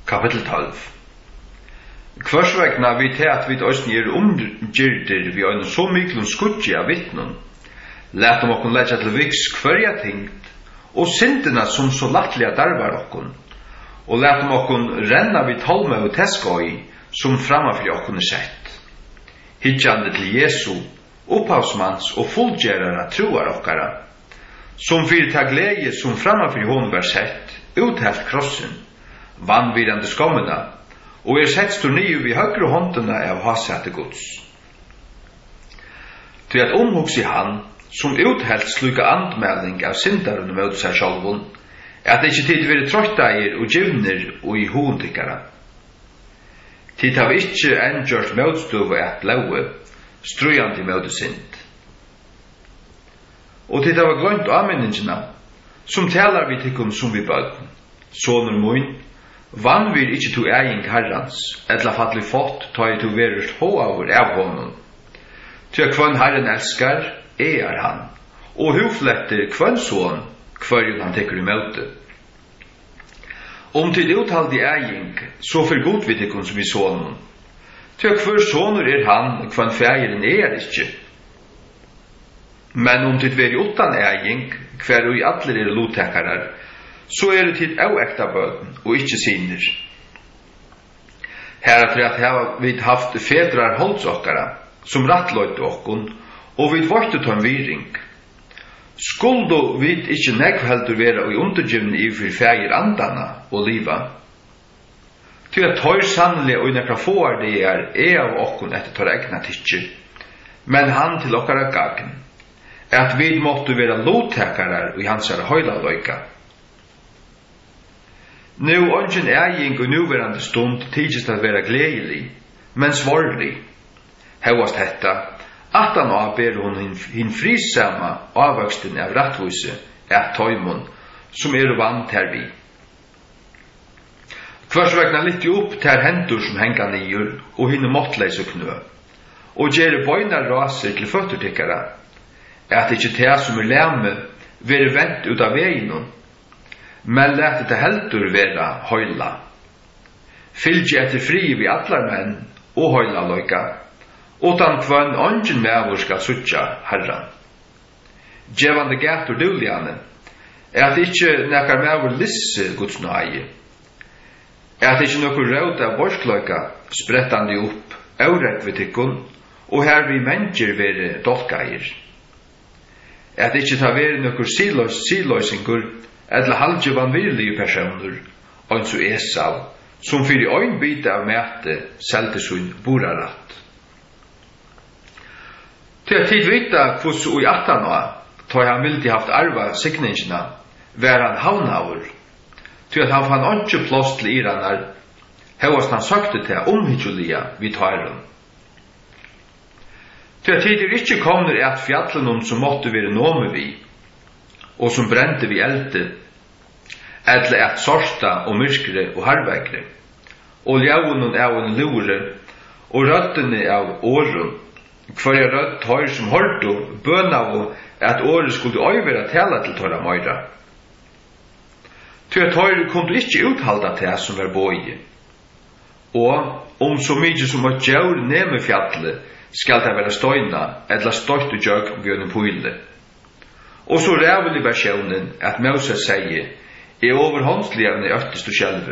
Kapitel 12. Kvørsvegna vi til at vi òsni omgyrdir vi ein så miklum skudgi av vittnum, letum okkun leggja til viks hverja tingt, og syndina som så latliga darvar okkun, og letum okkun renna vi tolme og teskoi, som framafyrir okkun sett. Hitjande til Jesu, upphavsmanns og fullgerara truar okkara, som fyrir ta glede som framafyrir hon var sett, uthelt krossen, vanvirande skommena, og sett stor nio vid høgre håndene av hasete gods. Til at omhugsi han, som uthelt sluka andmelding av syndaren mot seg sjálvun, at ikkje tid veri trøytair og givnir og i hoentikkara. Tid har ikkje endgjørt motstofu at blaue, strujandi mot synd. Og tid har glønt avminningina, som talar vi tikkum som vi bøtten, sonur mun, vanvir ikkje to eiing herrans, etla falli fått ta i to verust hoavur av honom. Til kvann herren elskar, han, og hufletter kvann son, kvarjun han tekur i møte. Om tid uthaldi eiing, så for god vi tikkum som i sonen. Til kvar sonur han, kvann feiren ikkje. Men om tid veri utan eiing, kvar ui atler lottekarar, så det tid auekta bøten, og ikkje sinner. Her har vi haft fedrar holdsokkara, som rattløyte okkun, og vi vorte ta en viring. Skuldo vi ikkje nekveldur vera og undergivne i for feir andana og liva. Til at tøyr sannelig og nekra fåar det av okkun etter tar egna tikkje, men han til okkara gagn, at vi måtte vera lottekarar i hansara høyla løyka. Nu ongen eiing og nuverande stund tidsigst at vera gledelig, men svarlig. Hevast hetta, at han ber hon hin frisama avvøksten av rattvise at tøymon, som vant hervi. Kvarsvegna litti upp ter hendur som henga niur, og hinne måttleis og knø, og gjere bøynar raser til føttertikkara, at ikkje te som lemme vere vent ut av veginum, men lät det heldur vera høyla. Fylgje etter fri vi atlar menn og høyla løyka, utan kvann ongen mevor skal suttja herran. Djevande gatur duljane, at ikkje nekar mevor lisse Guds nøye, at ikkje nokkur rauta borskløyka sprettande opp, aurekvitikkun, og her vi mennesker vere dolkair. At ikkje ta vere nokkur siløysingur, eller halvdje vanvirlige personer, og Esau, som fyrir ein bita av mæte selte sin boraratt. Til at tid vita kvus og i 18 år, ta han vildi haft arva sikningsina, var han havnavur, til at han fann ikke plass til iranar, hevast han søkte til omhyggjulia vid tøyren. Til at tid ikkje kommer at fjallenum som måtte være nome vi, og som brente vi elde, eller at sorsta og myrskre og harvekre, og ljaunen av en lure, og røttene av åren, hver rødt høyr som hørte, bøna av at året skulle øyvera tala til tøyra møyra. Til at høyre kunne ikkje uthalda til som var bøye, og så mykje som at djaur neme fjallet, skal det være støyna, eller støyt og jøg bjørne pøyle. Og så rævelig versjonen at Moses sier, overhåndsligavne øktest og sjelve.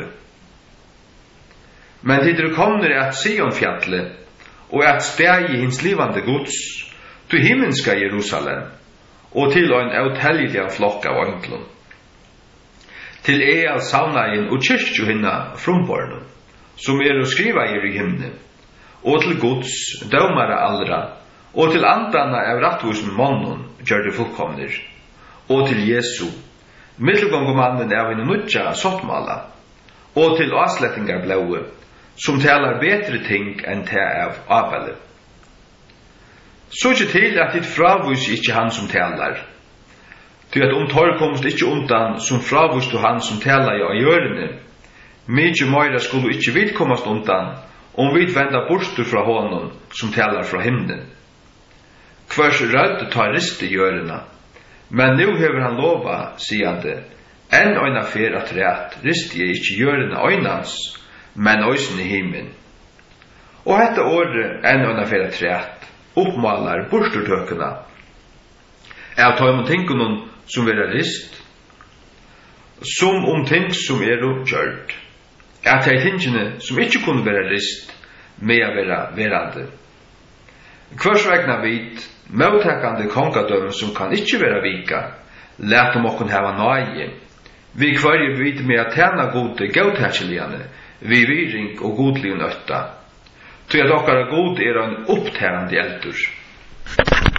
Men til kommer at Sion-fjallet, og at stegi hins livande gods, til himmelska Jerusalem, og til en autellige flokk av ønglun. Til savnaien og kyrkju hinna frumbornen, som å skriva i himne, og til gods, dømare allra, og til andana av rattvusen månen gjør det fullkomner, og til Jesu, middelgångmannen av en nudja sottmala, og til avslettingar blaue, som talar betre ting enn te av Abele. Så ikke til at ditt fravus ikkje han som talar, til at torkomst ikkje undan som fravus du han som talar av hjørne, mykje møyra skulle ikkje vidkommast undan, vi venda bortur fra honom som talar fra himnen. Kvars rødd tar riste hjørna, men nu hever han lova, siande, enn øyna fer at rett, riste jeg ikkje hjørna øynans, men øysen i himmelen. Og hette året enn unnafere træt, oppmalar borsturtøkene, av tøymon tingunnen som vera rist, som ting som gjørt, at de tingene som ikke kunne være rist, med å være verande. Hvers vegna vit, mottakande kongadøm som kan ikke være vika, let om okkon hava nøye, vi kvarje vit med at tjena gode gautatsjeliane, vi viring og godlig nøtta, til at okkara god en opptærande eldur.